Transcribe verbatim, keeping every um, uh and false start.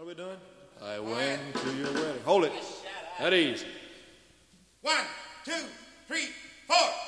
What are we doing? I went to your wedding. Hold it. At ease. One, two, three, four.